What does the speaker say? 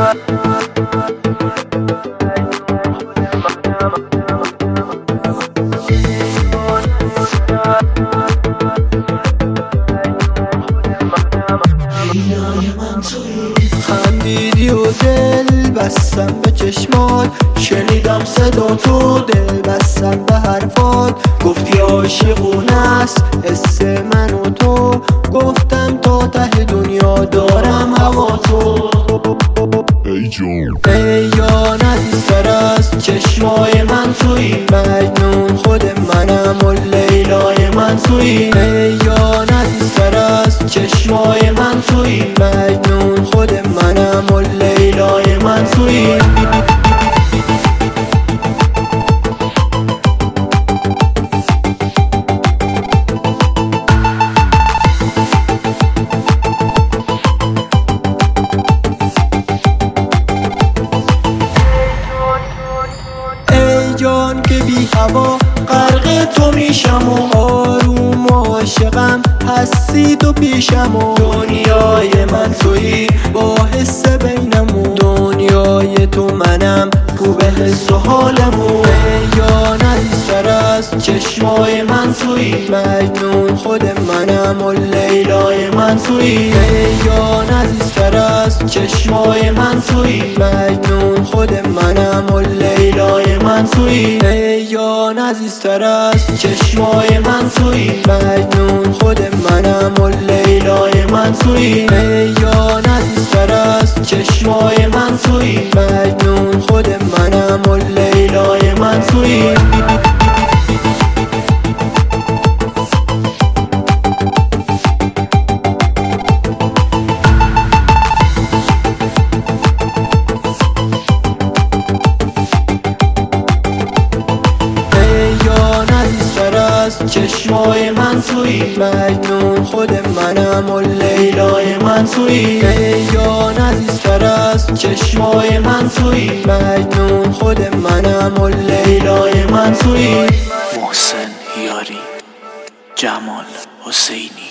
خندیدی و دل بستم به چشمات، شنیدم صدا تو دل بستم به حرفات. گفتی عاشقونه است حس من و تو، گفتم تا ته دنیا دارم هوا تو. ای جان عزیزتر از چشمای من تویی، مجنون خود منم و لیلای من تویی. ای جان عزیزتر از چشمای من تویی، مجنون خود منم و لیلای من تویی. جان که بی هوا غرق تو میشم و آروم و عاشقم هستی تو پیشم و دنیای من تویی با حس بینمون، دنیای تو منم خوب حس و حالمون. ای جان عزیزتر از چشمای من تویی، مجنون خود منم و لیلای من تویی. ای جان عزیزتر از چشمای من تویی، مجنون خود منم و لیلای من تویی. ای جان عزیزتر از چشمای من تویی، مجنون خود منم و لیلای من تویی. ای جان عزیزتر از چشمای من تویی، مجنون خود منم و لیلای من تویی. چشمای من تویی، مجنون خود منم و لیلای من تویی. ای جان عزیزتر از چشمای من تویی، مجنون خود منم و لیلای من تویی. محسن یاری، جمال حسینی.